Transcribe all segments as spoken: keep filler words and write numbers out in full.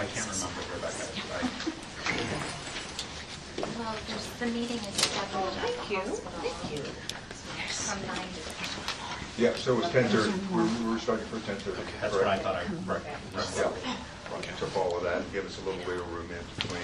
I can't remember, Rebecca. I, Well, there's, the meeting is scheduled at the Thank you. hospital Thank you. from nine to ten. Yeah, so it was ten thirty. We're, we're starting for ten thirty. okay, that's what I thought I read. Yeah. To follow that and give us a little wiggle room in between.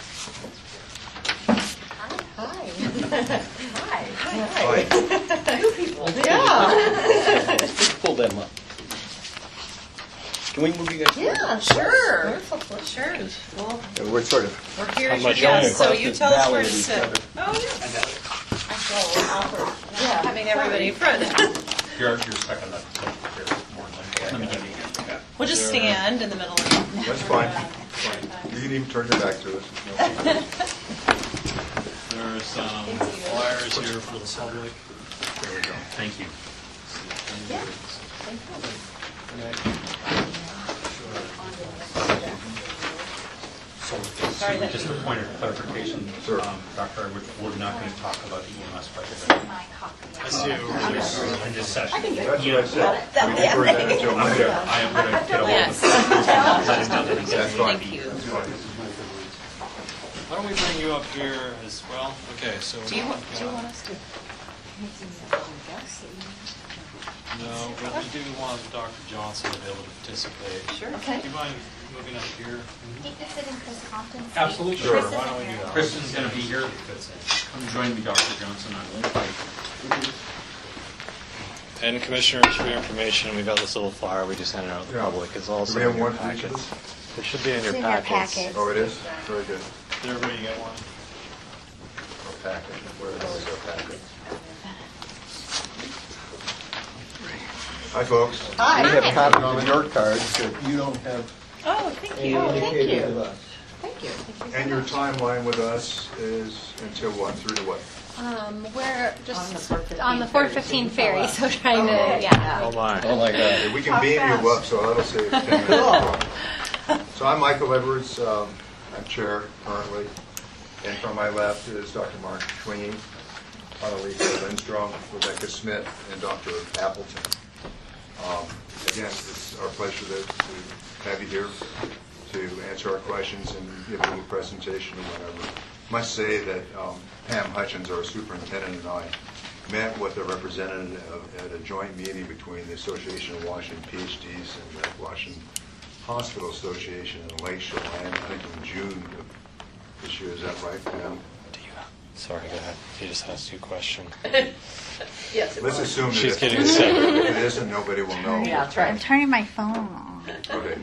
Hi. Hi. Hi. Hi. Two people. Yeah. Pull them up. Can we move you guys? Yeah, sure. Wonderful. Sure. Well, And we're sort of, We're here. How as much your only guests, so across you this tell us valley where to of each sit. other. Oh, yeah. I feel awkward Yeah. having everybody in front. You're, you're stuck on that. You're more than that. Yeah. We'll just stand in the middle. that's fine. Fine. You can even turn your back to us. No problem. There's some flyers here for the public. There we go. Thank you. So, Sorry, that- just a point of clarification, Sure. um, Doctor, we're, we're not going to talk about the E M S budget My copy. I see it over there. in this session. That's what I said. That- We defer that yeah. until I'm Monday. gonna, I am going to get a hold Yes. of That's fine. Thank you. That's fine. Why don't we bring you up here as well? Okay, so. Do you, want- we've do you got- want us to? No, but we do want Doctor Johnson to be able to participate. Sure. Do you mind moving up here? He could sit in Chris Compton's seat. Absolutely. Sure, Chris why isn't don't we do here. that? Kristen's going to be here. Come join me, Doctor Johnson. And commissioners, for your information, we've got this little flyer we just handed out to the Yeah. public. It's also Do we have in your one for each of packets. us? It should be in your It's in your packets. packet. Oh, it is? Very good. Did everybody get one? Our packet. Where is our packet? Hi, folks. Hi. We have copies of your cards that you don't have Oh, thank any you. thank indicated you. to us. Thank you. And your timeline with us is until what? Through to what? Um, we're On just the four fifteen on the four fifteen ferry, ferry, so trying to, Oh. yeah. Oh my. Oh, my God. Hey, we can beam you up, so that'll save ten minutes. So I'm Michael Edwards. Um, I'm chair currently. And from my left is Doctor Mark Schwingy, Annalisa Lindstrom, Rebecca Smith, and Doctor Appleton. Um, Again, it's our pleasure to to have you here to answer our questions and give a little presentation or whatever. Must say that um, Pam Hutchins, our superintendent, and I met with a representative at a joint meeting between the Association of Washington P H Ds and the Washington Hospital Association in Lake Chelan, I think in June of this year. Is that right, Pam? Do you, sorry, go ahead. You just asked you a question. Yes, it Let's was. assume that She's if getting sick. if it isn't, nobody will know. Yeah, that's I'm right. turning my phone on. Okay.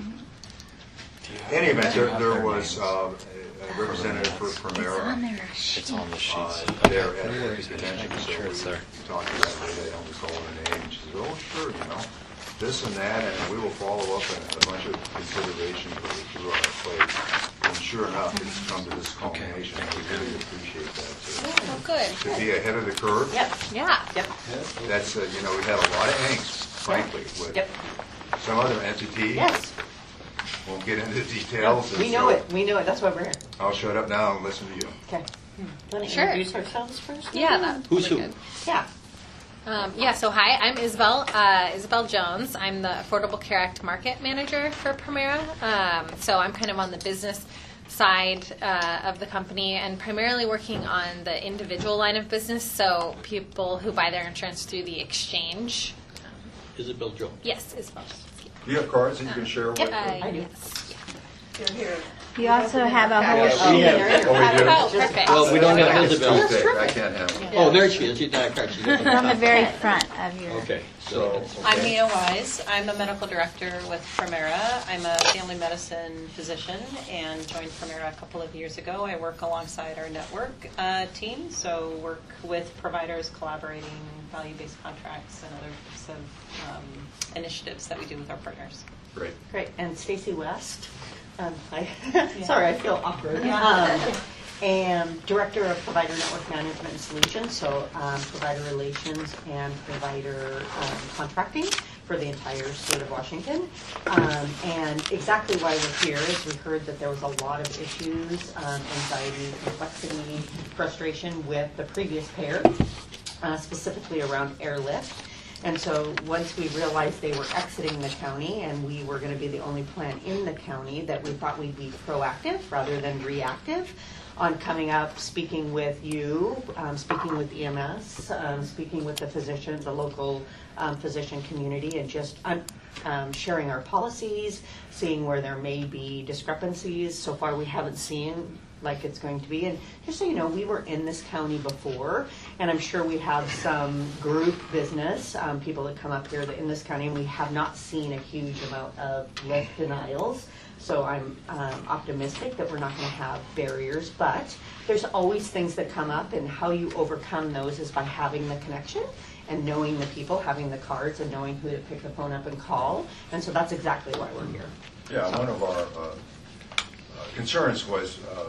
Do you In any event, there, there Their was names. uh, a representative for It's on Primera there. It's on the uh, sheets. there at No the worries, I'm just convention, making so sure it's we there. talked about it, they don't recall her name. She said, oh, sure, you know, this and that, and we will follow up on a bunch of considerations that we threw on our plate. And sure enough, it's come to this culmination, and we really appreciate that. too. Oh, good. To be ahead of the curve, Yep. Yeah. Yep. that's, uh, you know, we've had a lot of angst, frankly, with Yep. some other entity. Yes. Won't get into the details. and We know so it. We know it. That's why we're here. I'll shut up now and listen to you. Okay. Want to Sure. introduce ourselves first? Yeah, that's Who's really who? good. Yeah. Um, yeah, so hi, I'm Isabel, uh, Isabel Jones. I'm the Affordable Care Act Market Manager for Primera. Um, so I'm kind of on the business side uh, of the company and primarily working on the individual line of business, so people who buy their insurance through the exchange. Isabel Jones. Yes, Isabel. Do you have cards that you can share with? Yep, us? uh, I do. yes. You're here. You also have a whole Yeah, Oh, we have- there you Oh, we go. do? Oh, perfect. Well, we don't have It's Isabel. too thick. I can't have it. Oh, there she is. She's not a card. She's It's on the very front of your. Okay. So, I'm okay. Mia Wise. I'm a medical director with Primera. I'm a family medicine physician and joined Primera a couple of years ago. I work alongside our network uh, team, so work with providers collaborating, value-based contracts, and other types of um, initiatives that we do with our partners. Great. Great. And Stacy West. Um, I, sorry, I feel awkward. Um, and Director of Provider Network Management and Solutions, so um, provider relations and provider um, contracting for the entire state of Washington. Um, and exactly why we're here is we heard that there was a lot of issues, um, anxiety, complexity, frustration with the previous payer, uh, specifically around airlift. And so once we realized they were exiting the county and we were going to be the only plan in the county, that we thought we'd be proactive rather than reactive on coming up, speaking with you, um, speaking with E M S, um, speaking with the physician, the local um, physician community, and just um, um, sharing our policies, seeing where there may be discrepancies. So far, we haven't seen like it's going to be. And just so you know, we were in this county before, and I'm sure we have some group business, um, people that come up here that in this county, and we have not seen a huge amount of lift denials. So I'm um, optimistic that we're not going to have barriers, but there's always things that come up, and how you overcome those is by having the connection and knowing the people, having the cards, and knowing who to pick the phone up and call. And so that's exactly why we're here. Yeah, one of our uh, uh, concerns was uh,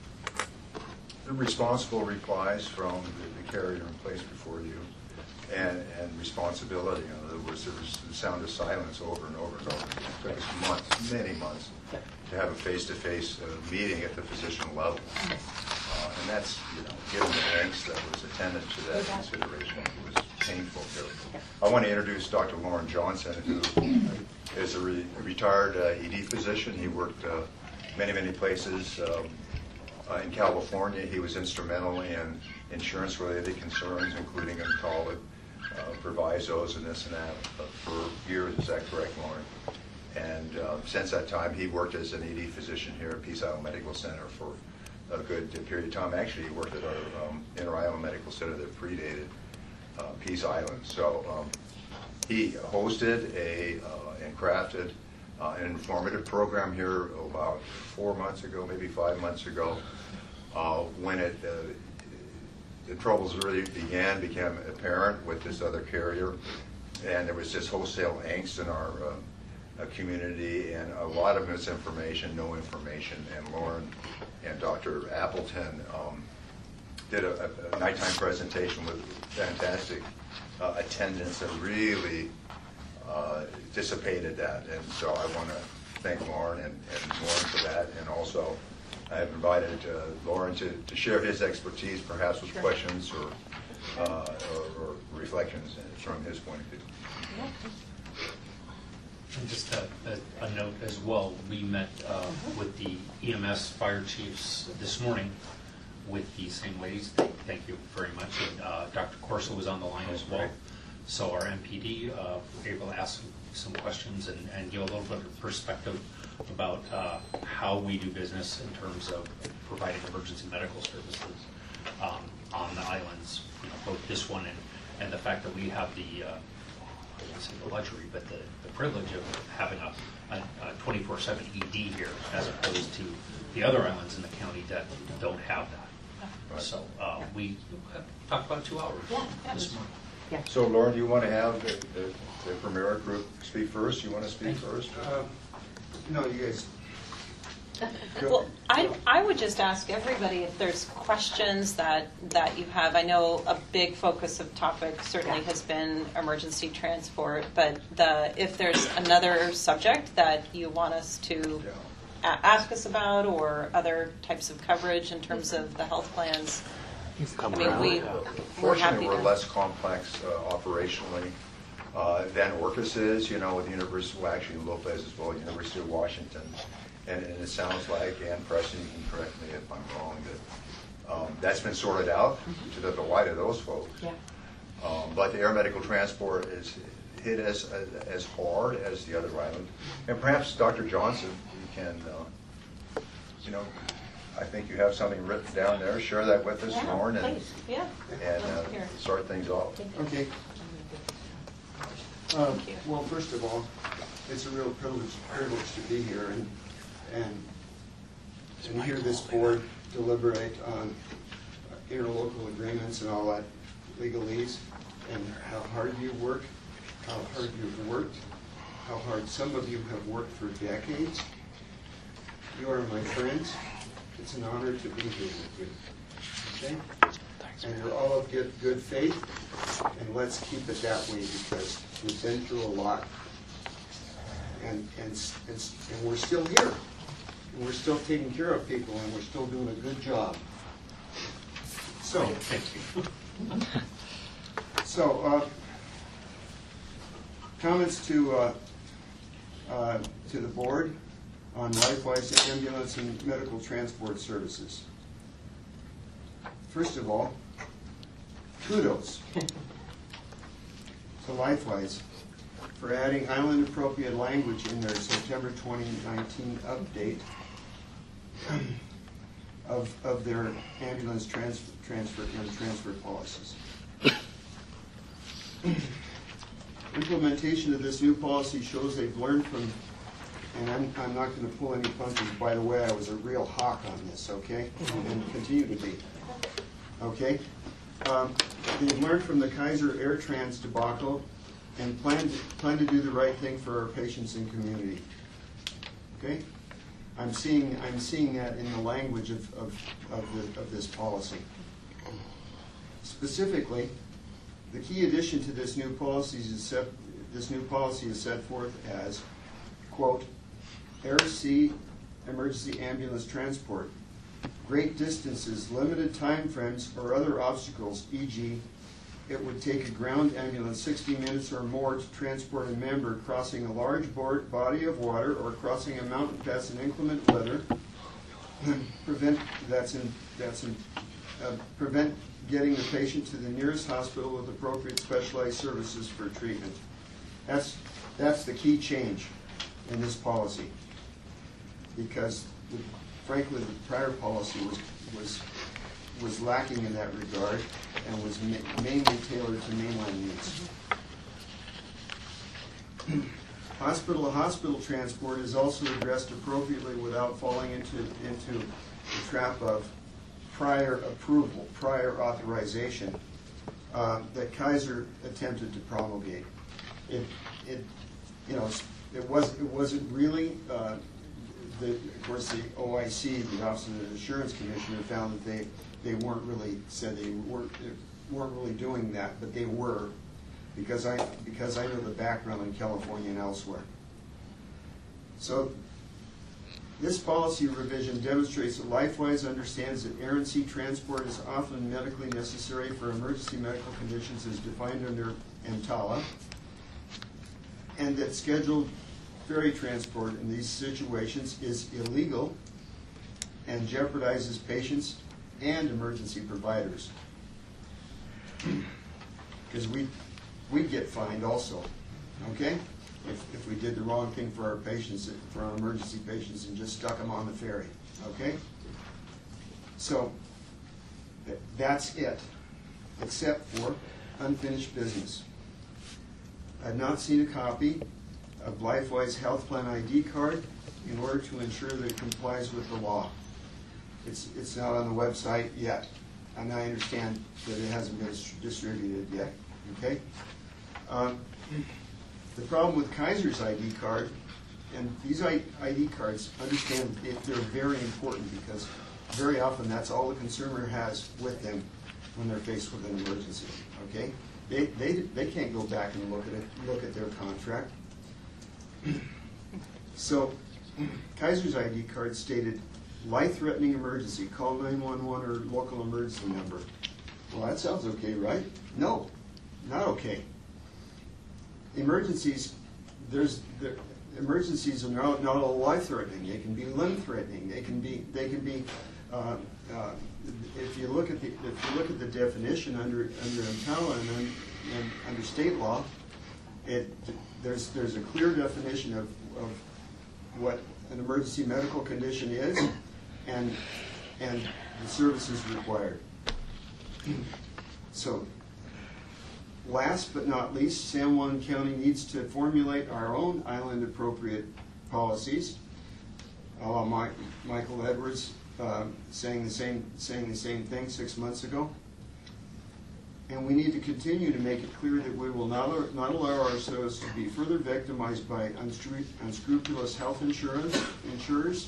the responsible replies from the, the carrier in place before you, and, and responsibility. In other words, there was the sound of silence over and over and over. It took us months, many months, to have a face-to-face uh, meeting at the physician level. Uh, and that's, you know, given the angst that was attendant to that consideration, it was painful. I want to introduce Doctor Lauren Johnson, who is a re retired uh, E D physician. He worked uh, many, many places. Um, uh, in California, he was instrumental in insurance-related concerns, including EMTALA, uh, provisos and this and that, uh, for years. Is that correct, Lauren? And uh, since that time, he worked as an E D physician here at Peace Island Medical Center for a good period of time. Actually, he worked at our um, Inter-Island Medical Center that predated uh, Peace Island. So um, he hosted a uh, and crafted uh, an informative program here about four months ago, maybe five months ago, uh, when it uh, the troubles really began, became apparent with this other carrier, and there was this wholesale angst in our uh, uh, community, and a lot of misinformation, no information. And Lauren and Doctor Appleton um, did a, a nighttime presentation with fantastic uh, attendance and really uh, dissipated that. And so I want to thank Lauren and, and Lauren for that, and also I have invited uh, Lauren to, to share his expertise, perhaps with questions or, uh, or, or reflections from his point of view. And just a, a, a note as well, we met uh, with the E M S fire chiefs this morning with these same ladies. Thank you very much. And uh, Doctor Corso was on the line as well. So our M P D uh, were able to ask some questions and, and give a little bit of perspective about uh, how we do business in terms of providing emergency medical services um, on the islands, you know, both this one and, and the fact that we have the, uh, I won't say the luxury, but the, the privilege of having a twenty-four seven E D here as opposed to the other islands in the county that don't have that. Right. So uh, we talked about two hours yeah. this morning. Yeah. So Lauren, do you want to have the, the, the Premera group speak first? You want to speak first? Uh, no, you guys. Well, I, I would just ask everybody if there's questions that, that you have. I know a big focus of topic certainly has been emergency transport, but the, if there's another subject that you want us to a- ask us about, or other types of coverage in terms of the health plans, I mean, we, we're Fortunately, happy we're to. less complex uh, operationally uh, than Orcas is, you know, with the University, well, actually Lopez as well, University of Washington. And, and it sounds like, and Preston, you can correct me if I'm wrong, that um, that's been sorted out mm-hmm. to the delight of those folks. Yeah. Um, but the air medical transport is hit as, as as hard as the other island. And perhaps Doctor Johnson, you can, uh, you know, I think you have something written down there. Share that with us, Yeah, Lauren, and, please. Yeah. and uh, start things off. Okay. Um, well, first of all, it's a real privilege privilege to be here and and and hear this board deliberate on interlocal agreements and all that legalese, and how hard you work, how hard you've worked, how hard some of you have worked for decades. You are my friends. It's an honor to be here with you. Okay? And you're all of good, good faith, and let's keep it that way, because we've been through a lot, and and and, and we're still here. And we're still taking care of people, and we're still doing a good job. So, so uh, comments to, uh, uh, to the board on LifeWise ambulance and medical transport services. First of all, kudos to LifeWise for adding island-appropriate language in their September twenty nineteen update of, of their ambulance trans transfer and transfer policies. Implementation of this new policy shows they've learned from, and I'm, I'm not going to pull any punches, by the way, I was a real hawk on this, okay, and continue to be, okay? Um, they've learned from the Kaiser AirTrans debacle and plan to, plan to do the right thing for our patients and community, okay? I'm seeing, I'm seeing that in the language of, of, of, the, of this policy. Specifically, the key addition to this new policy is set, this new policy is set forth as, quote, air, sea, emergency ambulance transport, great distances, limited time frames, or other obstacles, for example, it would take a ground ambulance sixty minutes or more to transport a member crossing a large board, body of water or crossing a mountain pass in inclement weather. prevent that's in that's in uh, prevent getting the patient to the nearest hospital with appropriate specialized services for treatment. That's that's the key change in this policy, because the, frankly the prior policy was was was lacking in that regard and was ma mainly tailored to mainline needs. Hospital-to-hospital transport is also addressed appropriately without falling into, into the trap of prior approval, prior authorization uh, that Kaiser attempted to promulgate. It, it, you know, it was it wasn't really. Uh, the, of course, the O I C, the Office of the Insurance Commissioner, found that they they weren't really said they weren't they weren't really doing that, but they were, because I because I know the background in California and elsewhere. So this policy revision demonstrates that LifeWise understands that air and sea transport is often medically necessary for emergency medical conditions as defined under EMTALA, and that scheduled ferry transport in these situations is illegal and jeopardizes patients and emergency providers. Because we we get fined also, okay? If, if we did the wrong thing for our patients, for our emergency patients, and just stuck them on the ferry, okay? So th that's it, except for unfinished business. I've not seen a copy of LifeWise Health Plan I D card in order to ensure that it complies with the law. It's, it's not on the website yet, and I understand that it hasn't been distributed yet, okay? Um, the problem with Kaiser's I D card, and these I D cards, understand it, they're very important because very often that's all the consumer has with them when they're faced with an emergency, okay? They, they, they can't go back and look at it, look at their contract. So Kaiser's I D card stated, life-threatening emergency, call nine one one or local emergency number. Well, that sounds okay, right? No, not okay. Emergencies, there's there, emergencies are not, not all life-threatening. They can be limb-threatening. They can be they can be. Uh, uh, if you look at the if you look at the definition under under EMTALA and, and under state law, it there's there's a clear definition of of what an emergency medical condition is, and and the services required. So, last but not least, San Juan County needs to formulate our own island-appropriate policies. Uh, Mike, Michael Edwards uh, saying the same saying the same thing six months ago. And we need to continue to make it clear that we will not, not allow ourselves to be further victimized by unscru unscrupulous health insurance insurers,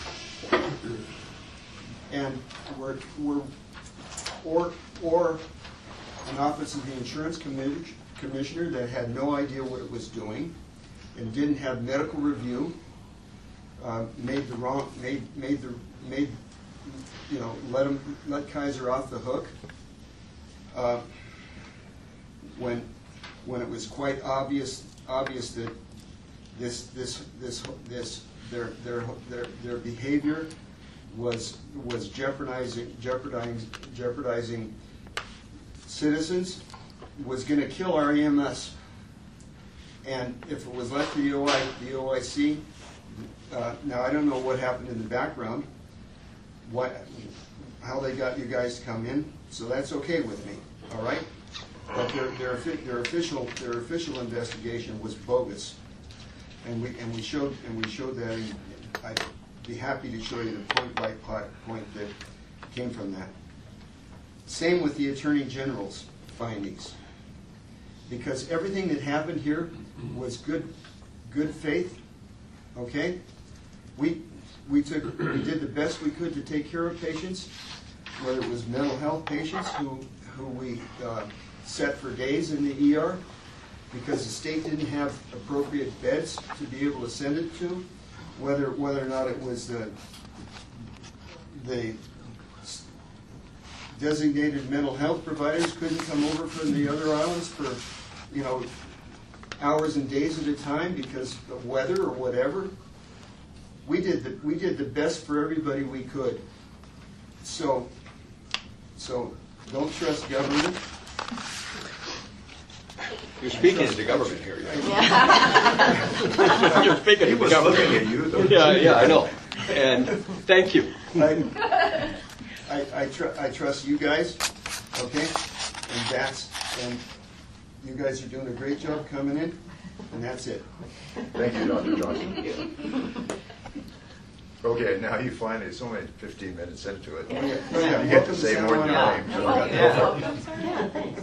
and we're, we're, or or an Office of the Insurance Commissioner that had no idea what it was doing and didn't have medical review, uh, made the wrong made made the made you know let him let Kaiser off the hook. Uh, when when it was quite obvious obvious that this, this, this, this, their, their, their, their behavior was, was jeopardizing, jeopardizing, jeopardizing citizens, was gonna kill our E M S. And if it was left to the O I, the O I C, uh, now I don't know what happened in the background, what, how they got you guys to come in, so that's okay with me, all right? But their, their, offi- their official, their official investigation was bogus. And we, and we showed, and we showed that, and I'd be happy to show you the point by point that came from that. Same with the Attorney General's findings. Because everything that happened here was good, good faith, okay? We, we took, we did the best we could to take care of patients, whether it was mental health patients who, who we uh, set for days in the E R because the state didn't have appropriate beds to be able to send it to, whether, whether or not it was the, the designated mental health providers couldn't come over from the other islands for, you know, hours and days at a time because of weather or whatever. We did the, we did the best for everybody we could. So, so don't trust government. You're speaking to the government here. Yeah. You're speaking He to the was government. looking at you, though. Yeah, yeah, I know. And thank you. I, I, I, tr I trust you guys, okay? And that's, and you guys are doing a great job coming in, and that's it. Thank you, Doctor Johnson. Okay, now you finally, it's only fifteen minutes into it. Oh, yeah. Oh, yeah. You get to say more than your Yeah. name. So Oh, I got no yeah. problem. Yeah, thanks.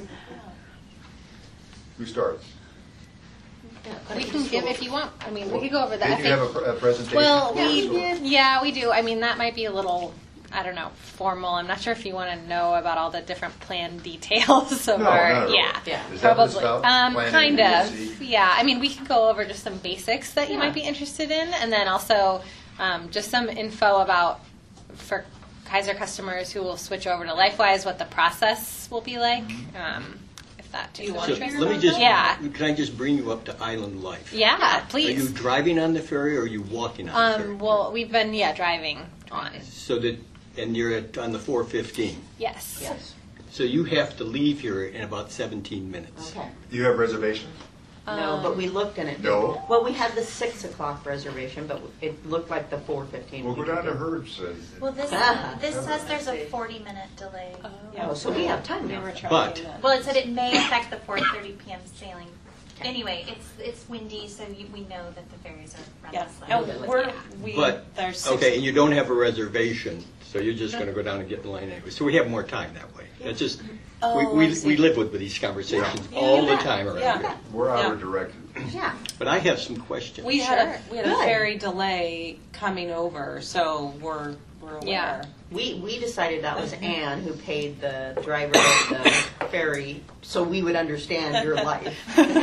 Who starts? We can give if you want. I mean, we could go over the Did F you have a, pr- a presentation? Well, for us, we or- yeah, we do. I mean, that might be a little, I don't know, formal. I'm not sure if you want to know about all the different plan details of No, our not at all. yeah, Yeah. Is that what it's probably. about? Um, Planning kind and of. see? Yeah. I mean, we can go over just some basics that you Yeah. might be interested in, and then also um, just some info about for Kaiser customers who will switch over to LifeWise, what the process will be like. Um, if that Do you takes want So interest. let me just, Yeah. can I just bring you up to island life? Yeah, Are you please. driving on the ferry or are you walking on the ferry? Um, well, we've been yeah driving on. So that, and you're at, on the four fifteen. Yes. Yes. So you have to leave here in about seventeen minutes. Okay. Do you have reservations? No, but we looked and it. No? didn't. Well, we had the six o'clock reservation, but it looked like the four fifteen. We'll go down to Herb's. uh, Well, this Ah. this says there's a forty minute delay. Oh, so we have time We now. were But- tracking that. Well, it said it may affect the four thirty p m sailing. Anyway, it's it's windy, so you, we know that the ferries are Yeah, running slow. and we're, Yeah. we, But, there's six. okay, and you don't have a reservation, so you're just going to go down and get in line anyway. So we have more time that way. It's just, we, Oh, we, I see. we live with, with these conversations Yeah. all Yeah. the time around Yeah. here. We're Yeah. hour directed. Yeah. But I have some questions. We had a, we had a Good. ferry delay coming over, so we're, we're aware. Yeah. We, we decided that was Ann who paid the driver of the ferry, so we would understand your life.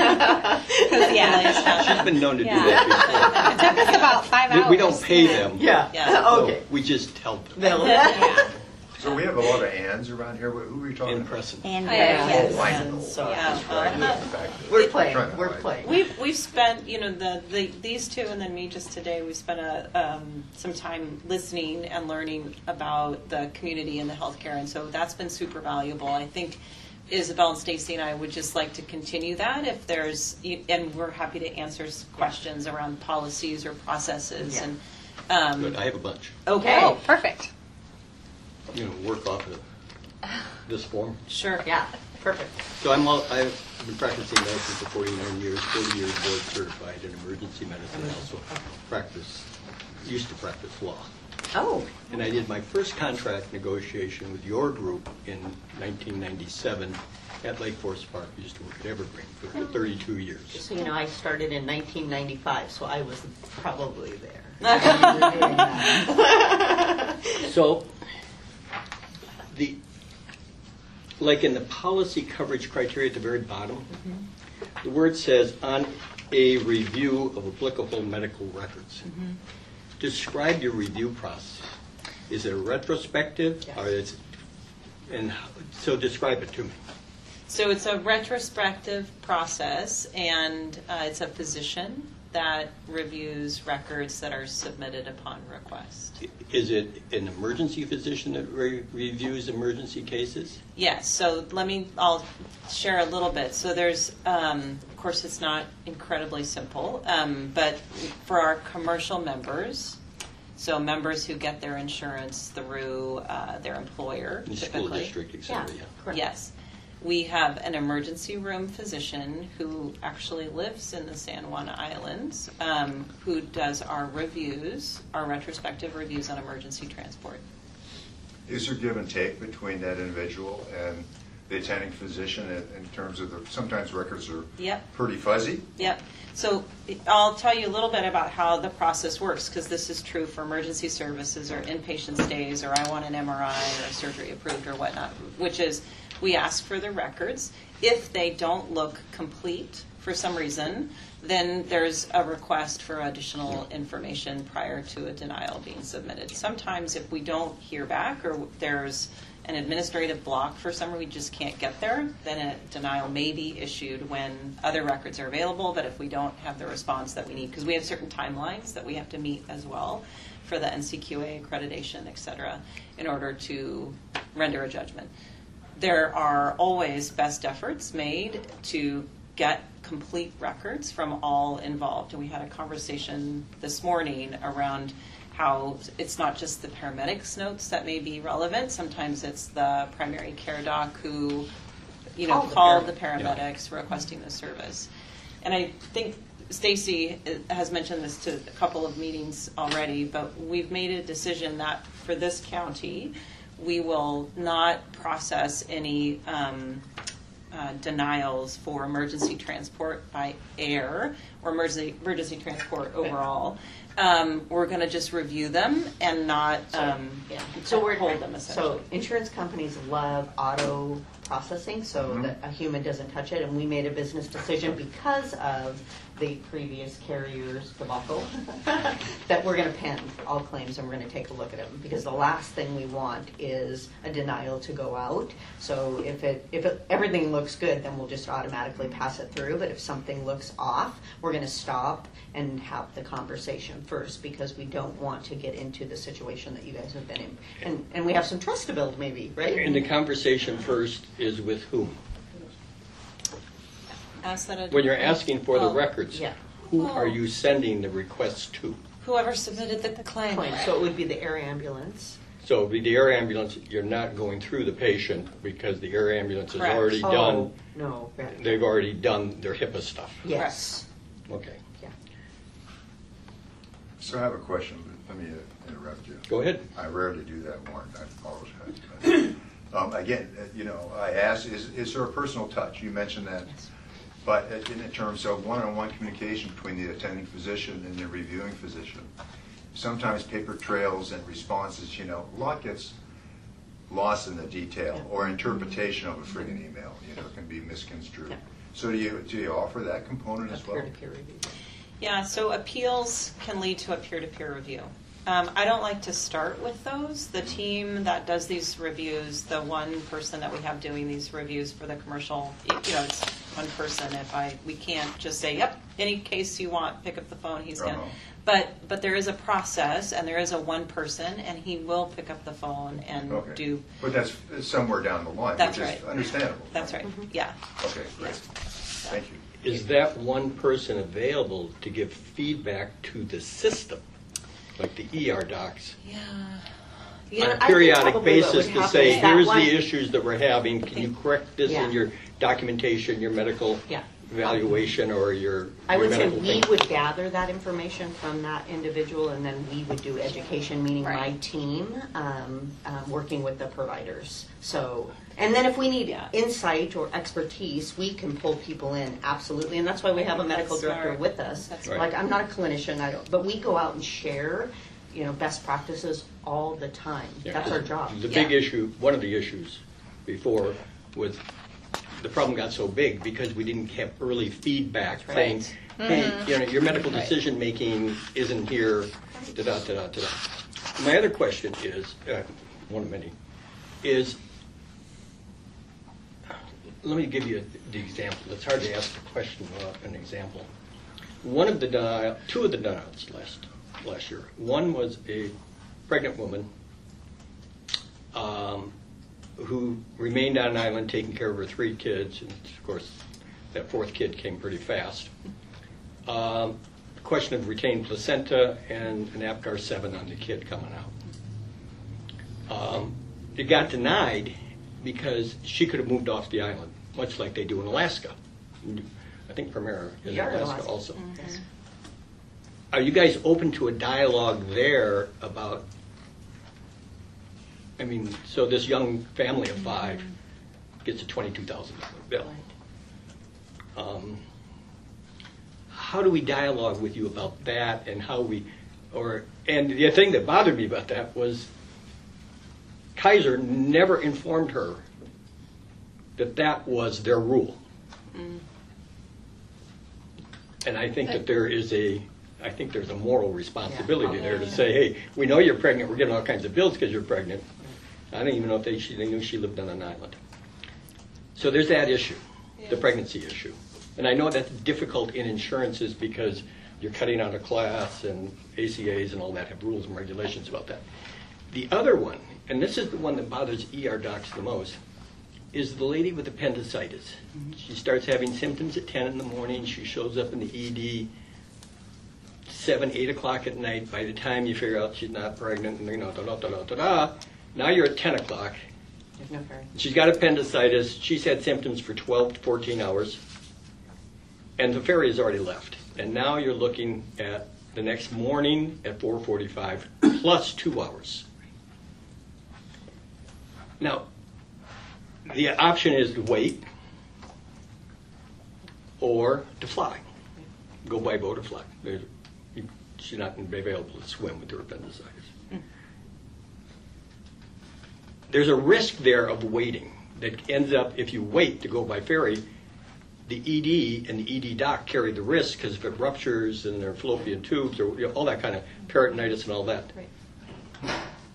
Yeah. She's been known to do Yeah. that It took us about five before. hours. We don't pay them. Yeah. Yeah. No, Okay. we just tell them. They'll- Yeah. So we have a lot of ands around here. Who are we talking In about? Preston. And Yes. Oh, I know. So- Yeah. Just trying to Uh, get the fact that- We're I'm playing. trying to We're hide. playing. We've we've spent you know the, the these two and then me just today we spent a um, some time listening and learning about the community and the healthcare, and so that's been super valuable. I think Isabel and Stacy and I would just like to continue that if there's and we're happy to answer questions around policies or processes Yeah. and um, Good, I have a bunch. Okay. Oh, perfect. You know, work off of this form. sure Yeah. Perfect. So I'm all, I've been practicing medicine for forty-nine years, forty years board certified in emergency medicine. I also practice, used to practice law. Oh. And I did my first contract negotiation with your group in nineteen ninety-seven at Lake Forest Park. I used to work at Evergreen for thirty-two years. So, you know, I started in nineteen ninety-five, so I was probably there. when you were doing that. So, the, like in the policy coverage criteria at the very bottom, the word says, on a review of applicable medical records. Describe your review process. Is it retrospective? Yes. Or is, and how- so describe it to me. So it's a retrospective process, and uh, it's a physician that reviews records that are submitted upon request. Is it an emergency physician that re- reviews emergency cases? Yes, so let me, I'll share a little bit. So there's, um, of course, it's not incredibly simple, um, but for our commercial members, so members who get their insurance through uh, their employer, In typically. school district, et cetera, yeah. correct. Yes. We have an emergency room physician who actually lives in the San Juan Islands, um, who does our reviews, our retrospective reviews on emergency transport. Is there give and take between that individual and the attending physician in, in terms of the, sometimes records are Yep. pretty fuzzy? Yep. So I'll tell you a little bit about how the process works, because this is true for emergency services or inpatient stays, or I want an M R I or surgery approved or whatnot, which is we ask for the records. If they don't look complete for some reason, then there's a request for additional information prior to a denial being submitted. Sometimes if we don't hear back or there's an administrative block for some reason we just can't get there, then a denial may be issued when other records are available, but if we don't have the response that we need, because we have certain timelines that we have to meet as well for the N C Q A accreditation, et cetera, in order to render a judgment. There are always best efforts made to get complete records from all involved. And we had a conversation this morning around how it's not just the paramedics' notes that may be relevant. Sometimes it's the primary care doc who, you know, Call the called the param- paramedics requesting the service. And I think Stacy has mentioned this to a couple of meetings already, but we've made a decision that for this county, we will not process any um, uh, denials for emergency transport by air or emergency, emergency transport overall. Um, we're going to just review them and not um, Yeah. So we're hold them essentially. So insurance companies love auto processing, so Mhm. that a human doesn't touch it. And we made a business decision because of the previous carrier's debacle that we're going to pen all claims and we're going to take a look at them, because the last thing we want is a denial to go out. So if it if it, everything looks good, then we'll just automatically pass it through. But if something looks off, we're going to stop and have the conversation first, because we don't want to get into the situation that you guys have been in. And and we have some trust to build, maybe, right? And the conversation first is with whom? Ask that a- When you're asking for the Oh, records, yeah. who Oh. are you sending the requests to? Whoever submitted the, the claim. Claim. So it would be the air ambulance. So with the air ambulance, you're not going through the patient because the air ambulance has Correct. already Oh, done, no. Right. they've already done their HIPAA stuff. Yes. Okay, Yeah. So I have a question, but let me uh, interrupt you. go ahead. I rarely do that, Warren. I apologize. um, again, uh, you know, I asked, is, is there a personal touch? You mentioned that. Yes. But uh, in terms of one-on-one communication between the attending physician and the reviewing physician, sometimes paper trails and responses, you know, a lot gets lost in the detail or interpretation of a friggin' email, you know, can be misconstrued. Yeah. So do you, do you offer that component as well? Peer-to-peer review. Yeah, so appeals can lead to a peer-to-peer review. Um, I don't like to start with those. The team that does these reviews, the one person that we have doing these reviews for the commercial, you know, it's one person. If I, we can't just say, yep, any case you want, pick up the phone, he's going to. Uh-huh. But, but there is a process, and there is a one person, and he will pick up the phone and Okay. do. But that's somewhere down the line, That's which is right. understandable. That's right. Yeah. Okay, great. Thank you. Is that one person available to give feedback to the system, like the E R docs? Yeah. You know, On I a think periodic probably what basis would to happen say, is that here's one- the issues that we're having, can you correct this Yeah. in your documentation, your medical Yeah. evaluation, or your I your would say medical we thing? would gather that information from that individual, and then we would do education, meaning my Right. team, um, um, working with the providers. So, and then if we need Yeah. insight or expertise, we can pull people in, absolutely. And that's why we have a medical That's director smart. with us. That's Right. Like, I'm not a clinician, I don't, but we go out and share, you know, best practices all the time. Yeah. That's our job. The big Yeah. issue, one of the issues before was the problem got so big because we didn't have early feedback That's saying, right. hey, Mm-hmm. you know, your medical decision making isn't here, da da da da da. My other question is, uh, one of many, is let me give you the example. It's hard to ask a question without an example. One of the denial, two of the denials last last year. One was a pregnant woman um, who remained on an island taking care of her three kids, and of course that fourth kid came pretty fast. Um, question of retained placenta and an Apgar seven on the kid coming out. Um, it got denied because she could have moved off the island, much like they do in Alaska. I think Primera is in You're in Alaska, Alaska. also. Mm-hmm. Are you guys open to a dialogue there about, I mean, so this young family of five gets a twenty-two thousand dollars bill. Um, how do we dialogue with you about that, and how we, or, and the thing that bothered me about that was Kaiser never informed her that that was their rule. Mm. And I think that there is a, I think there's a moral responsibility Yeah. there to say, hey, we know you're pregnant, we're getting all kinds of bills because you're pregnant. I don't even know if they, she, they knew she lived on an island. So there's that issue, the pregnancy issue. And I know that's difficult in insurances because you're cutting out a class, and A C As and all that have rules and regulations about that. The other one, and this is the one that bothers E R docs the most, is the lady with appendicitis. Mm-hmm. She starts having symptoms at ten in the morning. She shows up in the E D seven, eight o'clock at night. By the time you figure out she's not pregnant, and you know, da da da da da da. Now you're at ten o'clock. There's no ferry. She's got appendicitis. She's had symptoms for twelve to fourteen hours. And the ferry has already left. And now you're looking at the next morning at four forty-five plus two hours. Now, the option is to wait or to fly. Go by boat or fly. There's, she's not going to be available to swim with her appendicitis. Mm. There's a risk there of waiting that ends up, if you wait to go by ferry, the E D and the E D doc carry the risk because if it ruptures and there are fallopian tubes or you know, all that kind of peritonitis and all that. Right.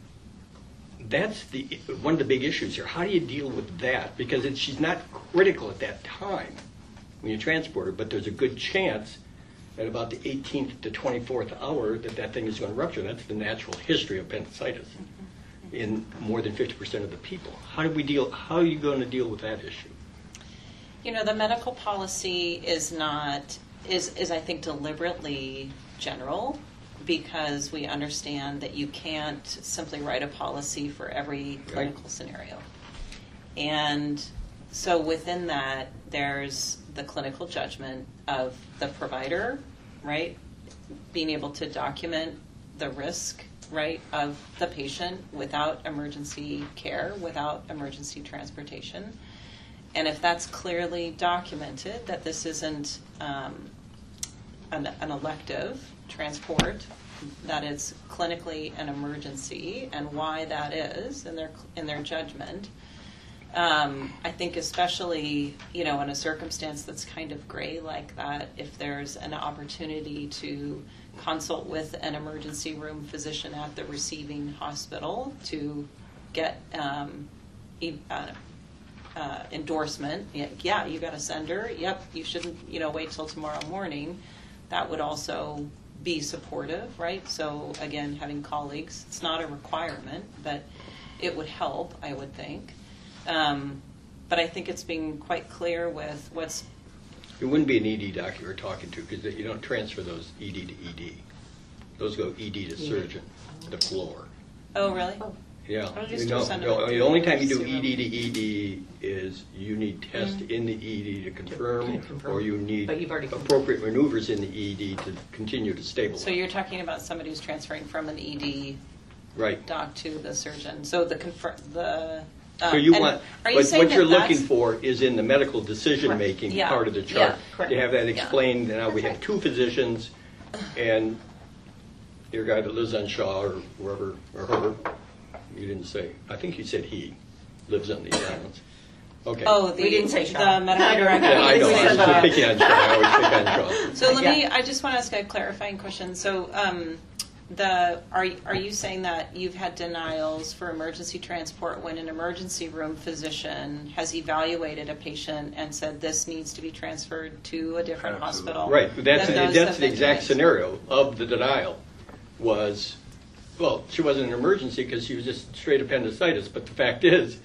That's the one of the big issues here. How do you deal with that? Because it, she's not critical at that time when you transport her, but there's a good chance at about the eighteenth to twenty-fourth hour that that thing is going to rupture. That's the natural history of appendicitis in more than fifty percent of the people. How do we deal? How are you going to deal with that issue? You know, the medical policy is not, is, is I think deliberately general because we understand that you can't simply write a policy for every clinical scenario. And so within that, there's the clinical judgment of the provider, right? Being able to document the risk, right, of the patient without emergency care, without emergency transportation. And if that's clearly documented, that this isn't um, an, an elective transport, that it's clinically an emergency, and why that is in their in their judgment, um, I think especially you know in a circumstance that's kind of gray like that, if there's an opportunity to consult with an emergency room physician at the receiving hospital to get um, e- uh, Uh, endorsement, yeah, yeah, you got to send her. Yep, you shouldn't, you know, wait till tomorrow morning. That would also be supportive, right? So again, having colleagues, it's not a requirement, but it would help, I would think. Um, but I think it's being quite clear with what's. It wouldn't be an E D doc you were talking to because you don't transfer those E D to E D. Those go E D to surgeon, the floor. Oh, really? Oh. Yeah. I'll just No, send no, it the to only the time you do emergency E D to E D is you need test Mm. in the E D to confirm, To confirm. or you need But you've already appropriate maneuvers in the E D to continue to stabilize. So you're talking about somebody who's transferring from an E D right. doc to the surgeon. So the confirm the. Um, So you and want, are you what, saying what you're that looking that's- for is in the medical decision-making Yeah. part of the Yeah, chart. correct. To have that Yeah. explained, now we That's have two physicians, and your guy that lives on Shaw, or wherever, or her, you didn't say, I think you said he, lives on these islands. Okay. Oh, the, We didn't say Shaw. the medical director. Yeah, I know, we I said was that. picking on Shaw, I always pick on Shaw. So let me, Yeah. I just want to ask a clarifying question. So um, the, are, are you saying that you've had denials for emergency transport when an emergency room physician has evaluated a patient and said this needs to be transferred to a different Absolutely. hospital? Right, that's, Then those that's have the been exact denied. scenario of the denial was, well, she wasn't an emergency because she was just straight appendicitis, but the fact is,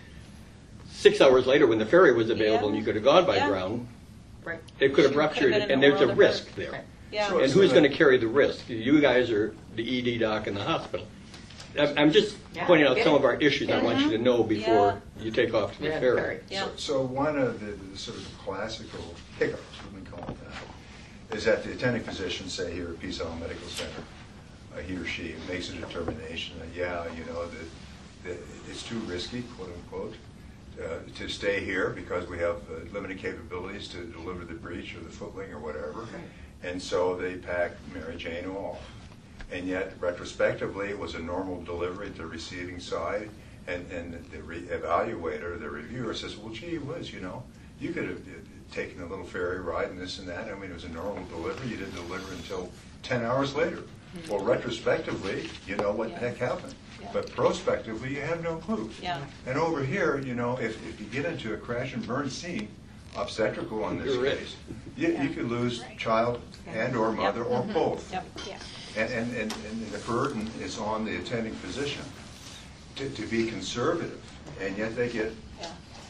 six hours later when the ferry was available and you could have gone by Yeah. ground, Right. it could have She could have ruptured been it, in and a there's a world of risk hurt. there. Right. Yeah. So- And who's going to carry the risk? You guys are the E D doc in the hospital. I'm I'm just Yeah, pointing I out get some it. of our issues I want you to know before Yeah. you take off to the Yeah, ferry. ferry. Yeah. So, so one of the, the sort of classical hiccups, let me call it that, is that the attending physician, say here at Peace Island Medical Center, uh, he or she makes a determination that, yeah, you know, that, that it's too risky, quote unquote, uh, to stay here because we have uh, limited capabilities to deliver the breech or the footling or whatever. And so they pack Mary Jane off. And yet, retrospectively, it was a normal delivery to the receiving side. And, and the re- evaluator, the reviewer says, well, gee whiz, you know, you could have uh, taken a little ferry ride and this and that. I mean, it was a normal delivery. You didn't deliver until ten hours later. Well, retrospectively, you know what the heck happened. Yeah. But prospectively, you have no clue. Yeah. And over here, you know, if, if you get into a crash and burn scene, obstetrical in this You're right. case, you, you could lose child and or mother or both. Yep. Yeah. And, and, and and the burden is on the attending physician to, to be conservative, and yet they get Yeah.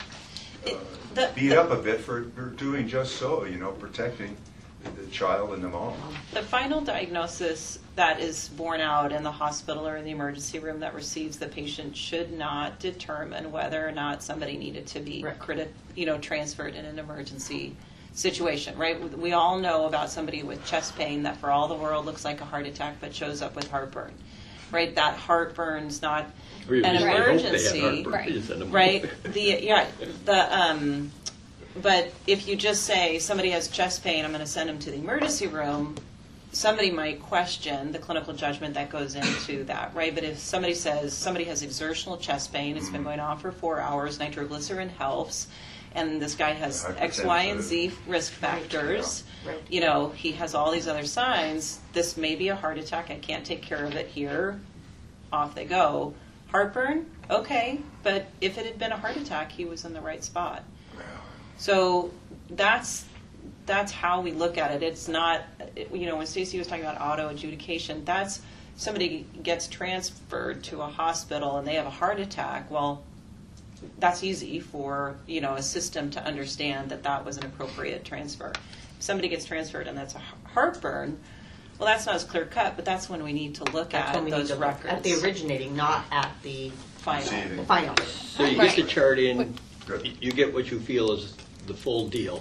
uh, It- the- beat the- up a bit for, for doing just so, you know, protecting the, the child and the mom. The final diagnosis that is borne out in the hospital or in the emergency room that receives the patient should not determine whether or not somebody needed to be Right. criti- you know, transferred in an emergency situation, right? We all know about somebody with chest pain that for all the world looks like a heart attack but shows up with heartburn, right? That heartburn's not We an really hope they had emergency, heartburn. Right. You send them right? home. The yeah, the um, but if you just say somebody has chest pain, I'm going to send them to the emergency room. Somebody might question the clinical judgment that goes into that, right? But if somebody says somebody has exertional chest pain, it's been going on for four hours, nitroglycerin helps, and this guy has X, Y, and Z risk factors, Right. you know, he has all these other signs, this may be a heart attack, I can't take care of it here, off they go. Heartburn? Okay, but if it had been a heart attack, he was in the right spot. So that's that's how we look at it. It's not, you know, when Stacey was talking about auto adjudication, that's somebody gets transferred to a hospital and they have a heart attack. Well, that's easy for, you know, a system to understand that that was an appropriate transfer. If somebody gets transferred and that's a heartburn, well, that's not as clear cut, but that's when we need to look That's at when we need those to look records. at the originating, not at the Final. Receiving. final. So you get the chart in, Good. y- you get what you feel is the full deal.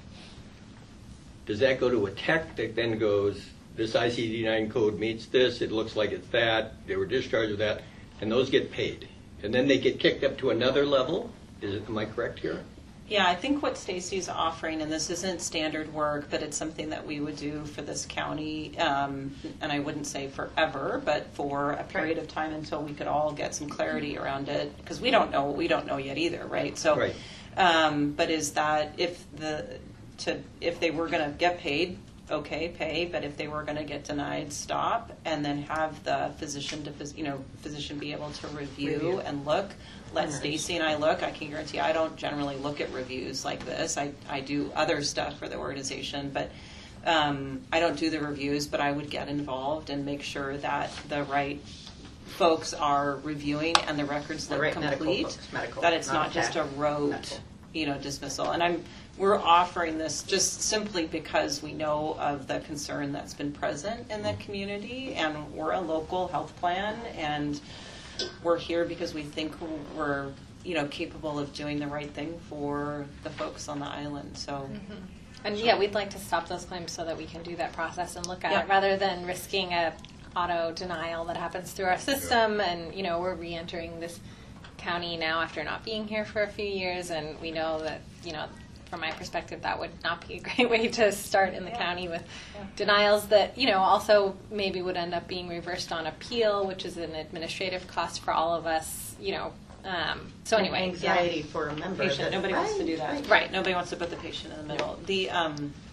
Does that go to a tech that then goes, this I C D nine code meets this, it looks like it's that, they were discharged with that, and those get paid? And then they get kicked up to another level? Is it, am I correct here? Yeah, I think what Stacy's offering, and this isn't standard work, but it's something that we would do for this county, um, and I wouldn't say forever, but for a period of time until we could all get some clarity around it, because we don't know what we don't know yet either, right? So, Right. um, but is that if the to if they were going to get paid, okay, pay, but if they were going to get denied, stop, and then have the physician to phys- you know physician be able to review, Review. and look. Let Nice. Stacy and I look. I can guarantee I don't generally look at reviews like this. I, I do other stuff for the organization, but um, I don't do the reviews, but I would get involved and make sure that the right folks are reviewing and the records The look right medical complete, folks, medical, that it's not not just a tech. rote, Medical. you know, dismissal. And I'm we're offering this just simply because we know of the concern that's been present in the community, and we're a local health plan, and we're here because we think we're, you know, capable of doing the right thing for the folks on the island. So, And yeah, we'd like to stop those claims so that we can do that process and look at Yeah. it rather than risking a auto denial that happens through our system. And you know, we're re-entering this county now after not being here for a few years, and we know that, you know, from my perspective, that would not be a great way to start in the county with denials that, you know, also maybe would end up being reversed on appeal, which is an administrative cost for all of us, you know. Um, so anyway, Anxiety yeah. for a member. patient. that- Nobody wants to Right, do that. right. Right. Nobody wants to put the patient in the middle. The um,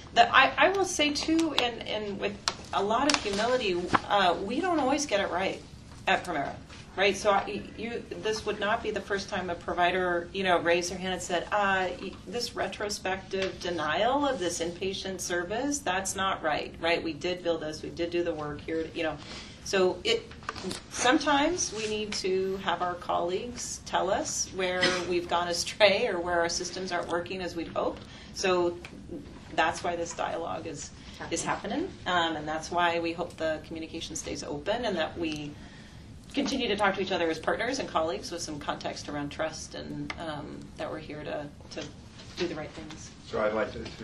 The, I, I will say too, and, and with a lot of humility, uh, we don't always get it right at Premera, right? So I, you, this would not be the first time a provider, you know, raised their hand and said, uh, this retrospective denial of this inpatient service, that's not right, right? We did build this, we did do the work here, you know. So it sometimes we need to have our colleagues tell us where we've gone astray or where our systems aren't working as we'd hoped. So that's why this dialogue is is happening, um, and that's why we hope the communication stays open and that we continue to talk to each other as partners and colleagues with some context around trust, and um, that we're here to, to do the right things. So I'd like to, to